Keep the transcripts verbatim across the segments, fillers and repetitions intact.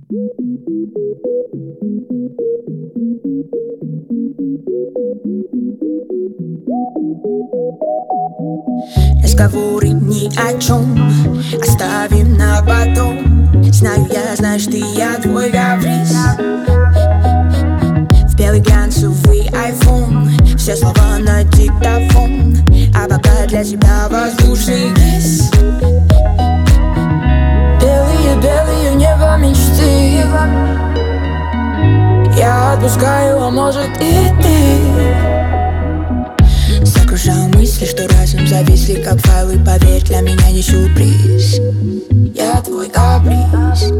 Разговоры ни о чем, оставим на потом. Знаю я, знаешь ты, я твой каприз. В белый глянцевый айфон, все слова на диктофон, а пока для тебя воздушный кис. Белые-белые небо мечты я отпускаю, а может и ты. Загружаю мысли, что разом зависли, как файлы. Поверь, для меня не сюрприз. Я твой каприз.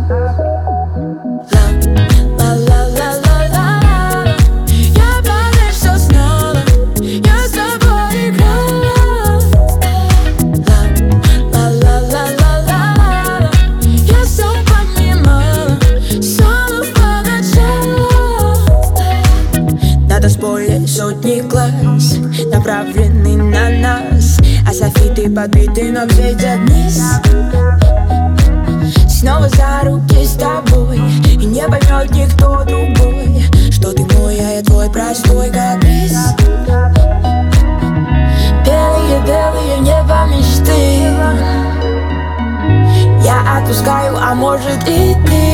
Ла-ла-ла-ла-ла-ла. Я поверь, что знала, я с тобой играла. Ла-ла-ла-ла-ла-ла. Я все понимала с самого начала. На танцполе сотни глаз направлены на нас, а софиты подбиты, но светят вниз. Снова за руки с тобой, и не поймет никто другой, что ты мой, а я твой простой каприз. Белые-белые небо мечты я отпускаю, а может и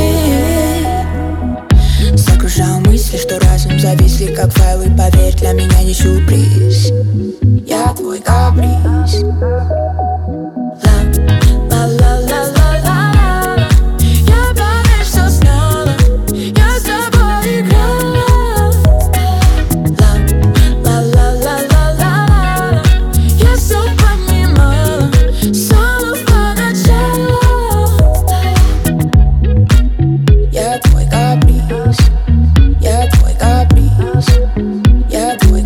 ты. Загружаю мысли, что разом зависли, как файлы. Поверь, для меня не сюрприз. Я твой каприз. Ла-ла-ла-ла-ла-ла. Я поверь, что знала, я с тобой играла. Ла-ла-ла-ла-ла-ла. Я все понимала с самого начала. Я твой каприз. Я твой каприз. Я твой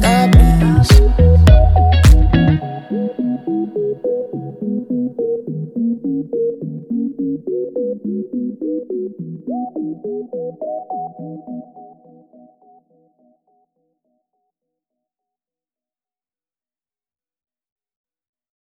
каприз.